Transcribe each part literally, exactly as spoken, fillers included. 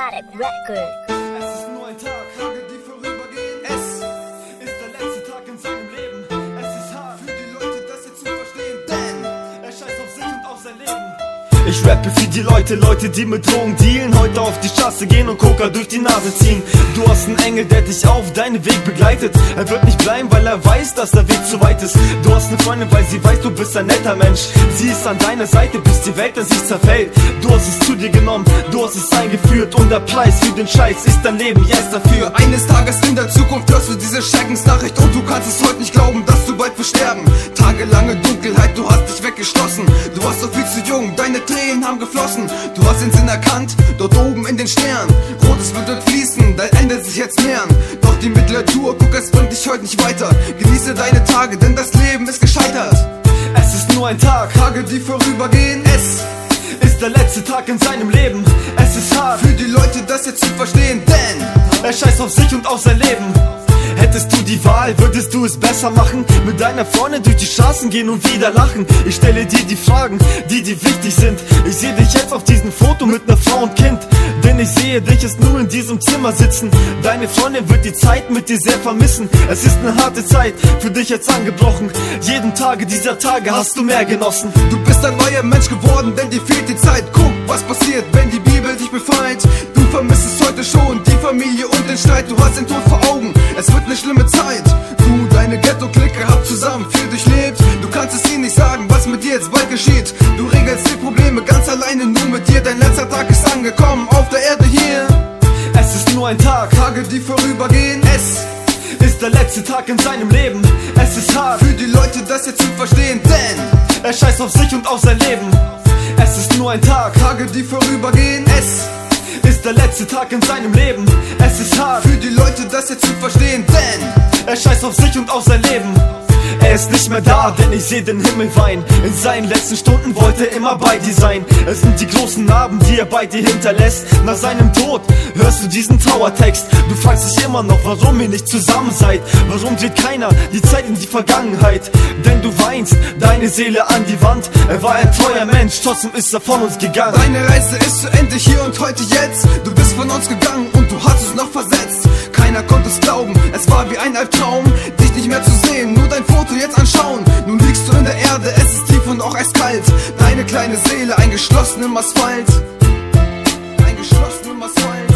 Static Record. Es ist nur ein Tag, Tage, die vorübergehen. Es ist der letzte Tag in seinem Leben. Es ist hart für die Leute, das jetzt zu verstehen, denn er scheißt auf sich und auf sein Leben. Ich rappe für die Leute, Leute, die mit Drogen dealen, heute auf die Straße gehen und Coca durch die Nase ziehen. Du hast einen Engel, der dich auf deinen Weg begleitet. Er wird nicht bleiben, weil er weiß, dass der Weg zu weit ist. Du hast eine Freundin, weil sie weiß, du bist ein netter Mensch. Sie ist an deiner Seite, bis die Welt an sich zerfällt. Du hast es zu dir genommen, du hast es eingeführt, und der Preis für den Scheiß ist dein Leben, yes dafür. Eines Tages in der Zukunft hörst du diese Schreckensnachricht und du kannst es heute nicht glauben, dass du bald wirst sterben. Tagelange Dunkelheit, du hast dich weggeschlossen. Du warst doch viel zu jung, deine Tränen haben geflossen. Du hast den Sinn erkannt, dort oben in den Sternen. Rotes wird dort fließen, dein Ende sich jetzt nähern. Doch die Mitteltour, guck, es bringt dich heute nicht weiter. Genieße deine Tage, denn das Leben ist gescheitert. Es ist nur ein Tag, Tage, die vorübergehen. Es ist der letzte Tag in seinem Leben. Es ist hart für die Leute, das jetzt zu verstehen, denn er scheißt auf sich und auf sein Leben. Hättest du die Wahl, würdest du es besser machen? Mit deiner Freundin durch die Straßen gehen und wieder lachen? Ich stelle dir die Fragen, die dir wichtig sind. Ich sehe dich jetzt auf diesem Foto mit einer Frau und Kind, denn ich sehe dich jetzt nur in diesem Zimmer sitzen. Deine Freundin wird die Zeit mit dir sehr vermissen. Es ist eine harte Zeit für dich jetzt angebrochen. Jeden Tage dieser Tage hast du mehr genossen. Du bist ein neuer Mensch geworden, denn dir fehlt die Zeit. Guck, was passiert, wenn die Bibel dich befreit. Du vermisst es heute schon, die Familie und den Streit. Du hast den Tod vor Augen, es wird eine schlimme Zeit. Du, deine Ghetto-Clique habt zusammen viel durchlebt. Du kannst es ihnen nicht sagen, was mit dir jetzt bald geschieht. Du regelst die Probleme ganz alleine, nur mit dir. Dein letzter Tag ist angekommen auf der Erde hier. Es ist nur ein Tag, Tage, die vorübergehen. Es ist der letzte Tag in seinem Leben. Es ist hart für die Leute, das jetzt zu verstehen, denn er scheißt auf sich und auf sein Leben. Es ist nur ein Tag, Tage, die vorübergehen. Es ist der letzte Tag in seinem Leben. Es ist hart für die Leute, das jetzt zu verstehen, denn er scheißt auf sich und auf sein Leben. Er ist nicht mehr da, denn ich seh den Himmel weinen. In seinen letzten Stunden wollte er immer bei dir sein. Es sind die großen Narben, die er bei dir hinterlässt. Nach seinem Tod hörst du diesen Trauertext. Du fragst dich immer noch, warum ihr nicht zusammen seid. Warum dreht keiner die Zeit in die Vergangenheit? Denn du weinst deine Seele an die Wand. Er war ein treuer Mensch, trotzdem ist er von uns gegangen. Deine Reise ist zu Ende, hier und heute jetzt. Du bist von uns gegangen und du hast es noch versetzt. Keiner konnte es glauben, es war wie ein Albtraum, dich nicht mehr zu sehen, nur dein Foto jetzt anschauen. Nun liegst du in der Erde, es ist tief und auch eiskalt. Deine kleine Seele eingeschlossen im Asphalt. Eingeschlossen im Asphalt.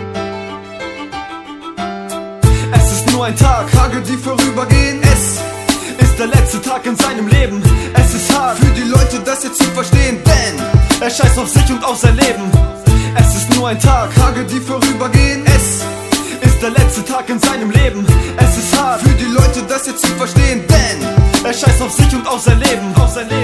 Es ist nur ein Tag, Tage, die vorübergehen. Es ist der letzte Tag in seinem Leben. Es ist hart für die Leute, das jetzt zu verstehen, denn er scheißt auf sich und auf sein Leben. Es ist nur ein Tag, Tage, die vorübergehen. Es ist der letzte Tag in seinem Leben. Es ist hart für die Leute, das jetzt zu verstehen, denn er scheißt auf sich und auf sein Leben, auf sein Leben.